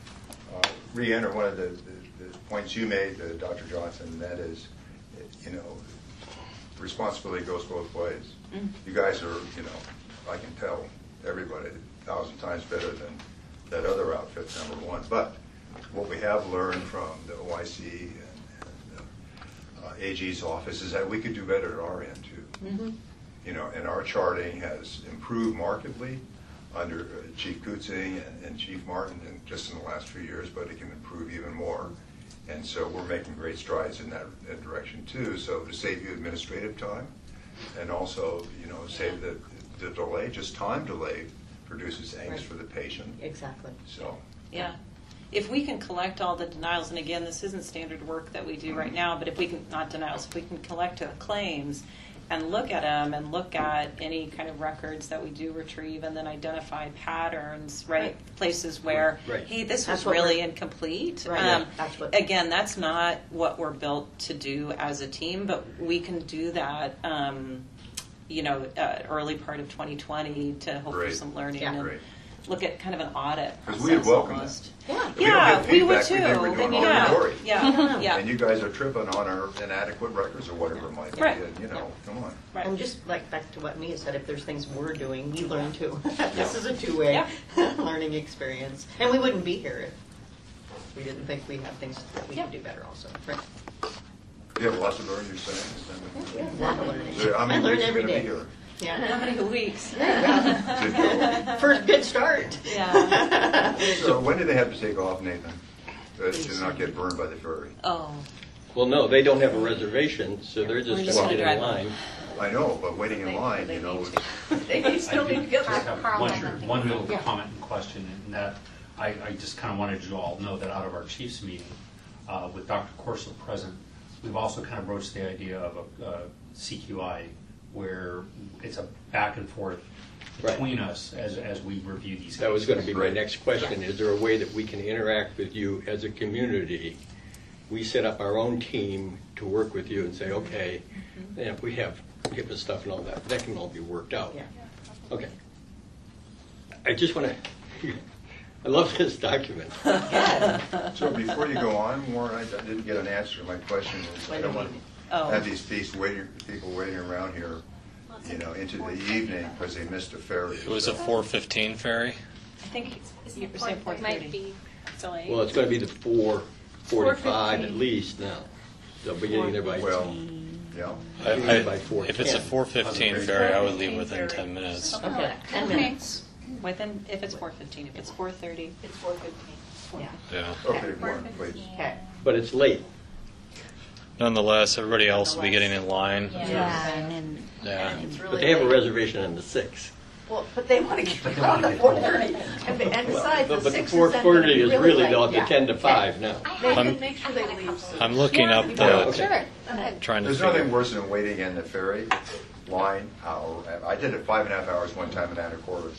uh, re-enter one of the, the, the points you made, uh, Doctor Johnson, and that is, you know, responsibility goes both ways. Mm-hmm. You guys are, you know, I can tell everybody a thousand times better than that other outfit, number one. But what we have learned from the O I C and, and uh, A G's office is that we could do better at our end too. Mm-hmm. You know, and our charting has improved markedly under uh, Chief Kutzing and, and Chief Martin in, just in the last few years, but it can improve even more. And so we're making great strides in that, that direction too. So to save you administrative time, and also, you know, save the, the delay, just time delay produces angst right. for the patient. Exactly. So. Yeah. If we can collect all the denials, and again, this isn't standard work that we do right now, but if we can, not denials, if we can collect the claims and look at them and look at any kind of records that we do retrieve and then identify patterns, right? right. Places where, right. hey, this that's was really incomplete. Right. Um, yeah. that's what again, that's not what we're built to do as a team, but we can do that, um, you know, uh, early part of twenty twenty to hope Great. for some learning. Yeah. and Great. Look at kind of an audit. Because we would welcome almost. that. Yeah, yeah, we, we would too. We think we're doing all yeah. glory. Yeah, yeah. And you guys are tripping on our inadequate records or whatever it might be. Right. And, you know, yeah. come on. Right. And just like back to what Mia said, if there's things we're doing, we learn too. This is a two-way yeah. learning experience. And we wouldn't be here if we didn't think we have things that we yeah. could do better also. Right. You have lots of learning, you're saying? Yeah, a lot of learning. So how many I learn weeks are every going to be day. here? Yeah. How many weeks? First good start. Yeah. So when do they have to take off, Nathan, uh, to not get burned by the ferry? Oh. Well, no, they don't have a reservation, so they're We're just just going to gonna get in drive line. I know, but waiting in line, you know. They still I need to do get just there. have one, one little comment and question, and that I, I just kind of wanted you all to know that out of our chiefs meeting, uh, with Doctor Corso present, we've also kind of broached the idea of a, a C Q I where it's a back and forth between right. us as, as we review these cases. That was going to be my next question. Is there a way that we can interact with you as a community? We set up our own team to work with you and say, okay, mm-hmm. and if we have HIPAA stuff and all that, that can all be worked out. Yeah. Okay. I just want to, I love this document. So before you go on, Warren, I didn't get an answer to my question. Is I don't want to Oh. have these these waiting, people waiting around here, you know, into the evening because they missed a ferry. It was a four fifteen ferry. I think you were saying four thirty. Might be. Delayed. Well, it's going to be the four forty-five at least now. They'll be getting there by Well, yeah. I, I, by four if it's a ten. four fifteen ferry, I would leave within ten minutes. Okay, ten minutes. Within, if it's four fifteen, if it's four thirty. It's four fifteen. Yeah. Yeah. Okay, Warren, please. Okay. But it's late. Nonetheless, everybody else will be getting in line. Yeah, and then Yeah. It's really But they have a late. reservation on the sixth. Well, but they want to get it on at four thirty. And and besides, But the the six four is then forty is really late. the the Yeah. ten to five now. They I'm- can make sure they leave. I'm looking up Yeah, the, okay. Sure. trying to There's figure. nothing worse than waiting in the ferry line hour. I did it five and a half hours one time in Anacortes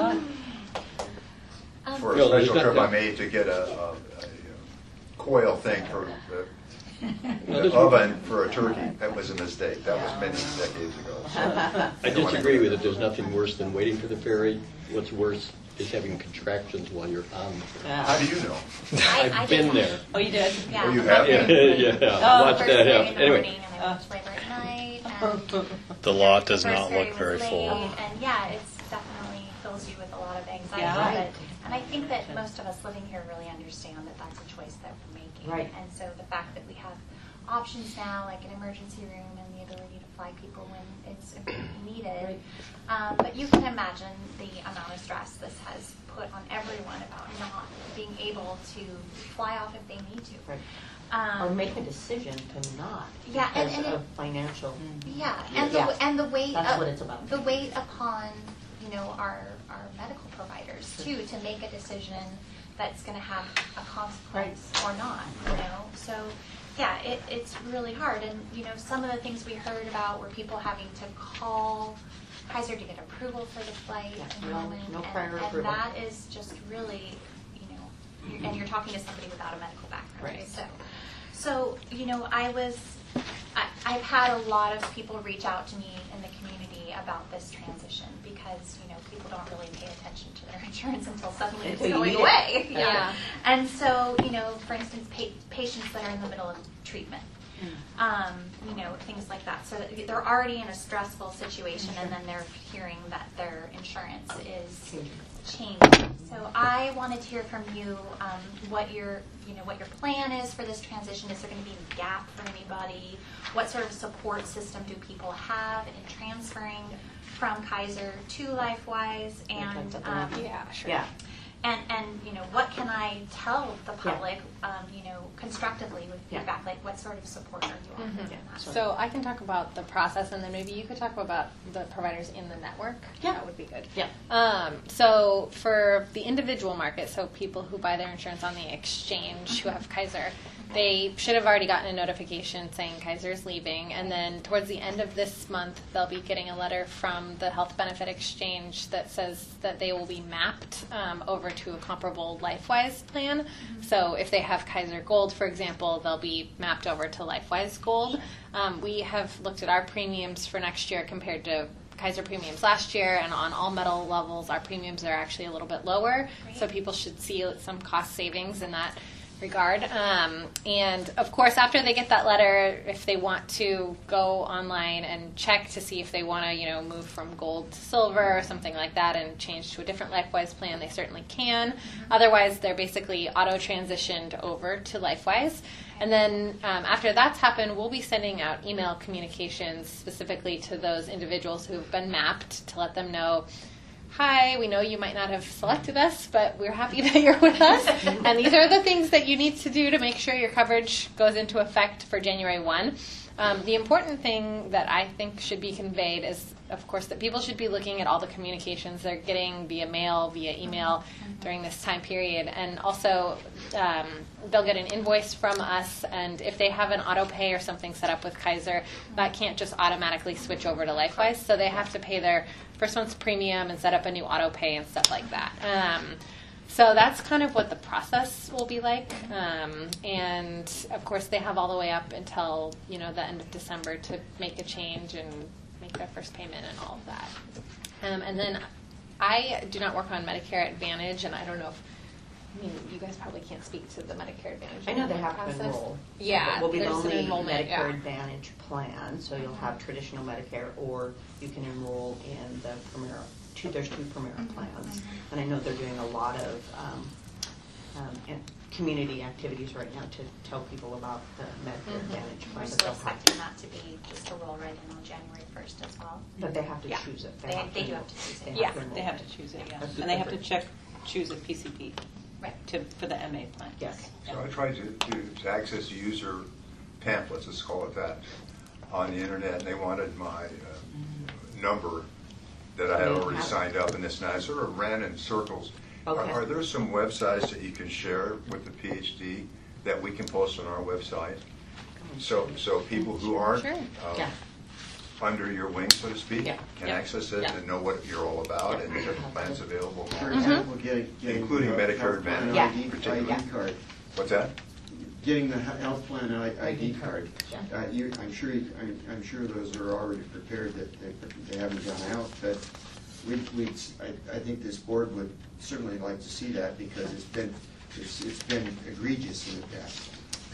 for a No, there's special not trip I that. made to get a, a, a coil thing for the, No, the there's- oven for a turkey. That was a mistake. That was many decades ago. So, I disagree with it. There's nothing worse than waiting for the ferry. What's worse is having contractions while you're on the ferry. how do you know? I- I I've did been have- there. Oh, you did? Yeah. Oh, you have? Yeah, yeah. Watch First that ferry happen. in the Anyway, morning, and I watched labor at night. And The lot does first not ferry look was very late, full. And yeah, it's definitely fills you with a lot of anxiety. Yeah. But, and I think that most of us living here really understand that that's a choice that we're making. Right. And so the fact that we have options now, like an emergency room and the ability to fly people when it's needed. needed. Um, but you can imagine the amount of stress this has put on everyone about not being able to fly off if they need to. Right. Um, Or make a decision to not Yeah, and- because and it- of financial. Yeah, and the Yeah. and the weight That's of, what it's about. the weight upon you know our our medical providers too to make a decision that's going to have a consequence or not. You know, so yeah, it, it's really hard. And you know, some of the things we heard about were people having to call Kaiser to get approval for the flight. Yeah, and no- enrollment, no and, prior and approval. that is just really, you know, you're, and you're talking to somebody without a medical background. Right. So, so you know, I was, I, I've had a lot of people reach out to me in the community about this transition because you know people don't really pay attention to their insurance until suddenly it's Until you going need it. away. Yeah. And so you know, for instance, pa- patients that are in the middle of treatment. Um, you know, things like that. So that they're already in a stressful situation, and then they're hearing that their insurance is changing. So I wanted to hear from you um, what your, you know, what your plan is for this transition. Is there going to be a gap for anybody? What sort of support system do people have in transferring from Kaiser to LifeWise? And um, Yeah, sure. Yeah. and and you know, what can I tell the public, um, you know, constructively with Yeah. feedback? Like, what sort of support are you offering? Mhm. in that? So I can talk about the process, and then maybe you could talk about the providers in the network. Yeah. That would be good. Yeah. Um, so for the individual market, so people who buy their insurance on the exchange who have Kaiser, they should have already gotten a notification saying Kaiser is leaving, and then towards the end of this month, they'll be getting a letter from the Health Benefit Exchange that says that they will be mapped um, over to a comparable LifeWise plan. So if they have Kaiser Gold, for example, they'll be mapped over to LifeWise Gold. Um, we have looked at our premiums for next year compared to Kaiser premiums last year, and on all metal levels, our premiums are actually a little bit lower. Great. So people should see some cost savings in that regard. Um, and of course, after they get that letter, if they want to go online and check to see if they want to, you know, move from gold to silver or something like that and change to a different LifeWise plan, they certainly can. Otherwise, they're basically auto-transitioned over to LifeWise. And then um, after that's happened, we'll be sending out email communications specifically to those individuals who've been mapped to let them know, hi, we know you might not have selected us, but we're happy that you're with us. And these are the things that you need to do to make sure your coverage goes into effect for January first. Um, the important thing that I think should be conveyed is, of course, that people should be looking at all the communications they're getting via mail, via email during this time period. And also, um, they'll get an invoice from us, and if they have an auto pay or something set up with Kaiser, that can't just automatically switch over to LifeWise. So they have to pay their first month's premium and set up a new auto pay and stuff like that. Um, So that's kind of what the process will be like. Um, and of course, they have all the way up until, you know, the end of December to make a change and make their first payment and all of that. Um, and then I do not work on Medicare Advantage, and I don't know if, I mean, you guys probably can't speak to the Medicare Advantage. I know they have process. to enroll. Yeah, We'll be the there's an only enrollment, Medicare yeah. Advantage plan, so you'll have traditional Medicare, or you can enroll in the Primera. Two, there's two Primera plans, and I know they're doing a lot of um, um, and community activities right now to tell people about the Medicare Mm-hmm. Advantage We're plan. still expecting that to be just to roll right in on January first as well. But they have to Yeah. choose it. They- have they to do enroll. have to choose it. They Yeah, to enroll they have it. to choose it, yeah. That's And they have to different. check, choose a P C P Right. to, for the M A plan. Yes. So I tried to, to, to access user pamphlets, let's call it that, on the internet, and they wanted my uh, number that I had already signed up, and this, and I sort of ran in circles. Are, Okay. are there some websites that you can share with the P H D that we can post on our website? So, so people who aren't Sure. uh, Yeah. under your wing, so to speak, Yeah. can Yeah. access it Yeah. and know what you're all about and the different plans available. For example, getting, getting. Including the Medicare health plan Advantage Yeah. I D particularly. I D card. What's that? Getting the he- health plan I- ID card. Yeah. Uh, you, I'm sure, you- I'm, I'm sure those are already prepared, that they, they haven't gone out, but we, we, I, I think this board would certainly like to see that, because it's been, it's, it's been egregious in the past.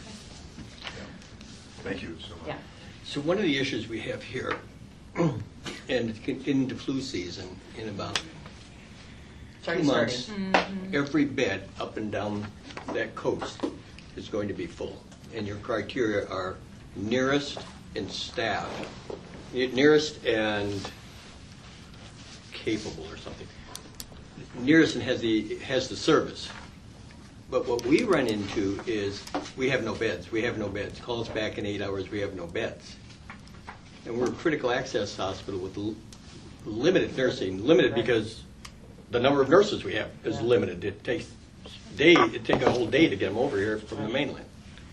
Thank you so much. Yeah. So one of the issues we have here, and it's get into flu season in about It's two already months, started. every bed up and down that coast is going to be full. And your criteria are nearest and staff. Nearest and capable or something. Nearison has the, has the service. But what we run into is, we have no beds, we have no beds. Call us back in eight hours, we have no beds. And we're a critical access hospital with l- limited nursing, limited because the number of nurses we have is Yeah. limited. It takes day, it take a whole day to get them over here from the mainland.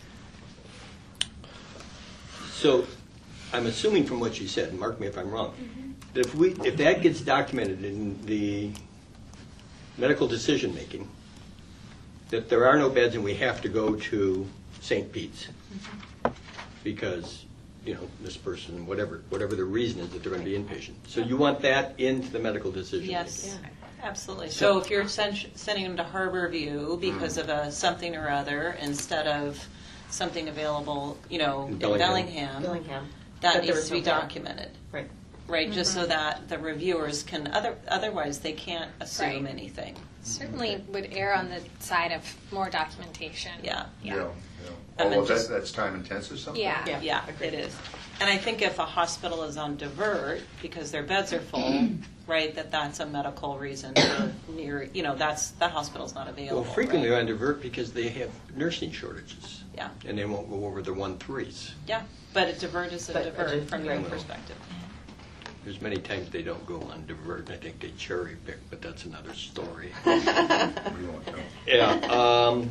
So, I'm assuming from what you said, and mark me if I'm wrong, that if we, if that gets documented in the medical decision-making, that there are no beds and we have to go to Saint Pete's because, you know, this person, whatever, whatever the reason is that they're going to be inpatient. So you want that into the medical decision-making? Yes, absolutely. So if you're sen- sending them to Harborview because of a something or other instead of something available, you know, in Bellingham. Bellingham, Bellingham. that But there needs was to be no bed. documented. Right. Right, just so that the reviewers can, other, otherwise they can't assume Right. anything. Certainly would err on the side of more documentation. Yeah. Yeah, Yeah. yeah. And Oh, then well, that, just- that's time intensive something? Yeah. Yeah. Yeah, it is. And I think if a hospital is on divert because their beds are full, right, that that's a medical reason for near, you know, that's, that hospital's not available. Well, frequently right? on divert because they have nursing shortages. Yeah. And they won't go over the one threes. Yeah, but a divert is a But a divert div- from your right. perspective. There's many times they don't go on divert, and I think they cherry pick, but that's another story. We won't know. Yeah, um,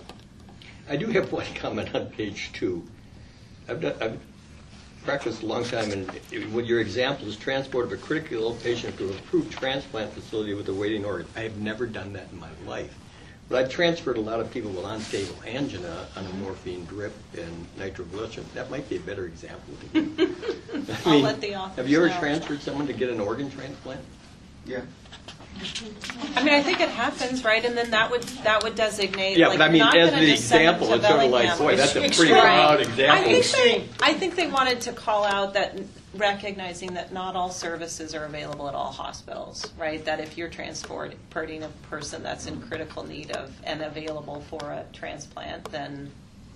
I do have one comment on page two. I've done, I've practiced a long time, and it- what your example is transport of a critically ill patient to an approved transplant facility with a waiting organ. I have never done that in my life. But I've transferred a lot of people with unstable angina on a morphine drip and nitroglycerin. That might be a better example. I I'll mean, let the authors have you ever know. transferred someone to get an organ transplant? Yeah. I mean, I think it happens, right? And then that would, that would designate, Yeah, like, but I mean, not as gonna the just send them example, to it's sort of like, Bellingham. boy, that's a pretty Extreme. proud I example. think they, I think they wanted to call out that, recognizing that not all services are available at all hospitals, right? That if you're transporting a person that's in critical need of and available for a transplant, then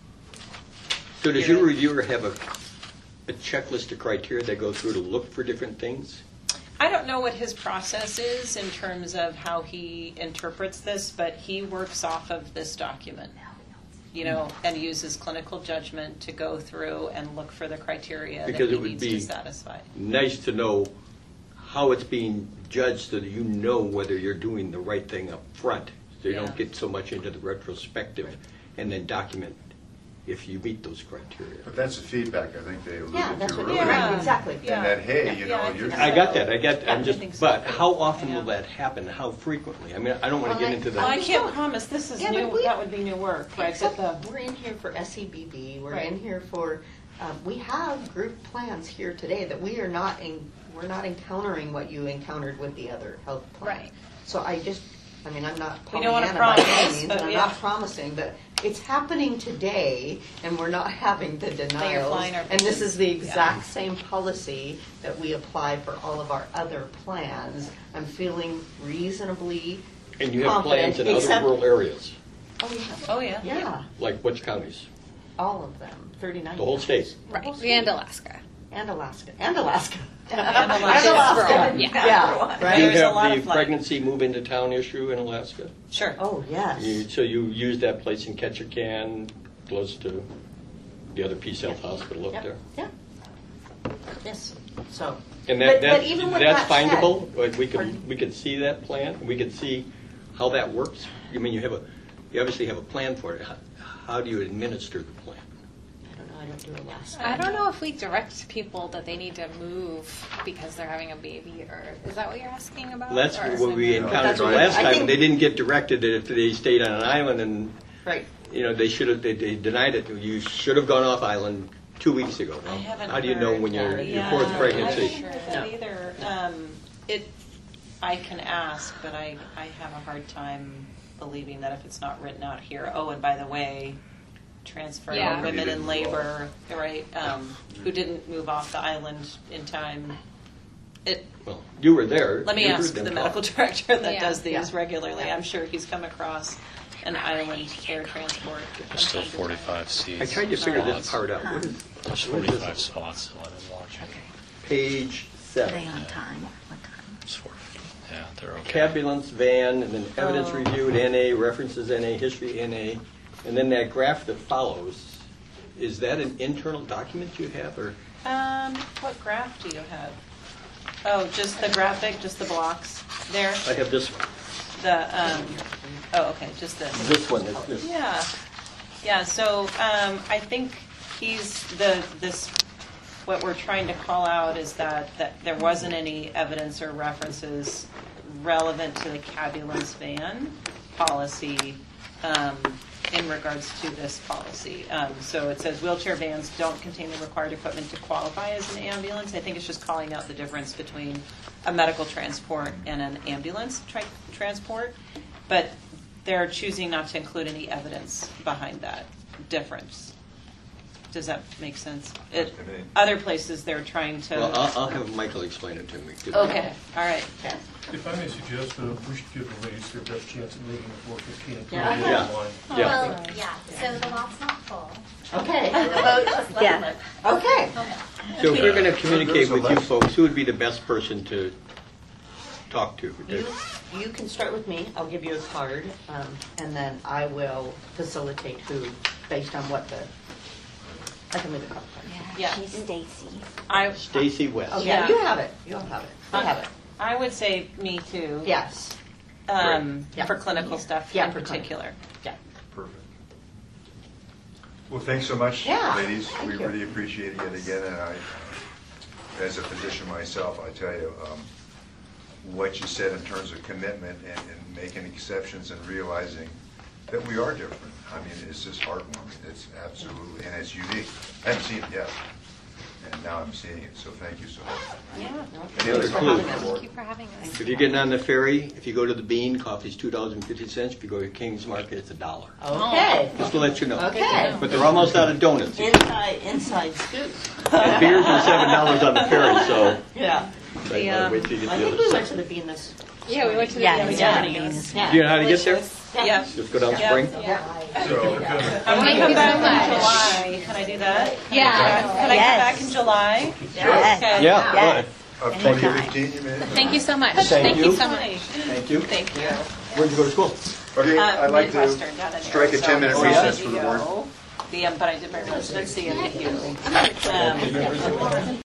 So does your reviewer have a, a checklist of criteria they go through to look for different things? I don't know what his process is in terms of how he interprets this, but he works off of this document, you know, and uses clinical judgment to go through and look for the criteria that Because he it would needs be to satisfy. nice to know how it's being judged so that you know whether you're doing the right thing up front. So you Yeah. don't get so much into the retrospective and then document if you meet those criteria. But that's the feedback I think they Yeah, alluded that's to what, earlier. right, exactly. And that, hey, you Yeah, know, I you're. think I got that, I got, Yeah, I'm I just, think so. but how often Yeah. will that happen? How frequently? I mean, I don't want to get Well, into Well, I the, can't promise, this is Yeah, new, but we- that would be new work, right? Except But the, we're in here for S E B B, we're Right. in here for, um, we have group plans here today that we are not, in we're not encountering what you encountered with the other health plan. Right. So I just, I mean, I'm not We don't wanna Pollyanna by any promise, means, but and I'm yeah. not promising, but it's happening today, and we're not having the denials. flying our And this faces. is the Yeah. exact same policy that we apply for all of our other plans. I'm feeling reasonably and you have confident, plans in other except- rural areas, Oh, yeah. oh, yeah. Yeah, like which counties? all of them, thirty-nine. The whole state? Right, whole and state. Alaska. And Alaska. And Alaska. And And Alaska. Alaska. Yeah. Yeah, Do you right? There's a lot have of the flight. pregnancy move into town issue in Alaska? Sure. Oh, yes. You, so you use that place in Ketchikan, close to the other Peace Health Hospital up Yep. there? Yeah. Yes, so. And that, But- that, but even with that's that said- findable? Like, we Pardon? could, we could see that plan? We could see how that works? You mean, you have a, you obviously have a plan for it. How, how do you administer the plan? I don't know, I don't do Alaska. I don't know if we direct people that they need to move because they're having a baby, or is that what you're asking about? That's Or is what it- we encountered That's the what- last I time. think- They didn't get directed if they stayed on an island and, Right. you know, they should have, they, they denied it. You should have gone off island two weeks ago. I haven't How do you know heard when you're, that. your Yeah, fourth I pregnancy? haven't heard that either. Um, it, I can ask, but I, I have a hard time believing that if it's not written out here. Oh, and by the way, transferring Yeah. women in labor, right, um, who didn't move off the island in time. It, Well, you were there. let me You heard ask them the talk. medical director that Yeah. does these Yeah. regularly. I'm sure he's come across an island air transport. There's still forty-five seats. I tried to figure this part out. What is, There's what is forty-five this? spots. Page Are they seven. on time? What time? It's forty. Yeah, they're okay. Cabulance, van, and then evidence Oh. reviewed, N A, references N A, history N A, and then that graph that follows, is that an internal document you have, or? Um, what graph do you have? Oh, just the graphic, just the blocks there? I have this one. The, um, oh, okay, just this. This one, this, this. Yeah, yeah, so um, I think he's, the, this, what we're trying to call out is that, that there wasn't any evidence or references relevant to the cabulance van policy um, in regards to this policy. Um, so it says wheelchair vans don't contain the required equipment to qualify as an ambulance. I think it's just calling out the difference between a medical transport and an ambulance tra- transport. But they're choosing not to include any evidence behind that difference. Does that make sense? It, To me. other places they're trying to. Well, I'll, I'll have Michael explain it to me. Okay, all right. If I may suggest, uh, we should give the ladies their best chance at making it work if can't. Yeah. Yeah. Yeah. Well, yeah, so the lot's not full. Okay. The vote just left Yeah. it. Okay. So if we're going to There's communicate a with you list. folks, who would be the best person to talk to? You, you can start with me. I'll give you a card, um, and then I will facilitate who, based on what the, I can leave a card. Yeah. She's Stacy. I, Stacy West. Oh, Yeah. yeah, you have it. You'll have it. I have it. I would say me too. Yes. Um, Yeah. For clinical stuff Yeah, in for clinical. particular. Yeah. Perfect. Well, thanks so much, Yeah, ladies. thank We you. really appreciate it yet again, and I, as a physician myself, I tell you, um, what you said in terms of commitment and, and making exceptions and realizing that we are different. I mean, it's just heartwarming. It's absolutely, and it's unique. I haven't seen it yet, and now I'm seeing it, so thank you so much. Yeah. Any other Thanks for clues? having us. Thank you for having us. If you're getting on the ferry, if you go to the Bean, coffee's two dollars and fifty cents. If you go to King's Market, it's a dollar. Okay. Just to let you know. Okay. But they're almost out of donuts. Inside, inside scoop. And beers are seven dollars on the ferry, so Yeah. so you The, wanna um, wait till you get I to the think we other went to side. the Bean this. Yeah, we went to the Yeah, yeah, yeah. Yeah. Do you know how to get there? Yeah. Just go down Yeah. Spring? So, I want to Thank come you back so in much. July. Can I do that? Yeah. Can I Yes. come back in July? Yes. Okay. Yeah. Yes. of twenty fifteen, you mean? Thank you so much. Thank Thank you you. so much. Thank you. Thank you. Where'd you go to school? Okay, Uh, I'd like to Midwestern, down in strike a Arizona. ten-minute So recess I for the board. The, um, but I did my residency in the U. Um,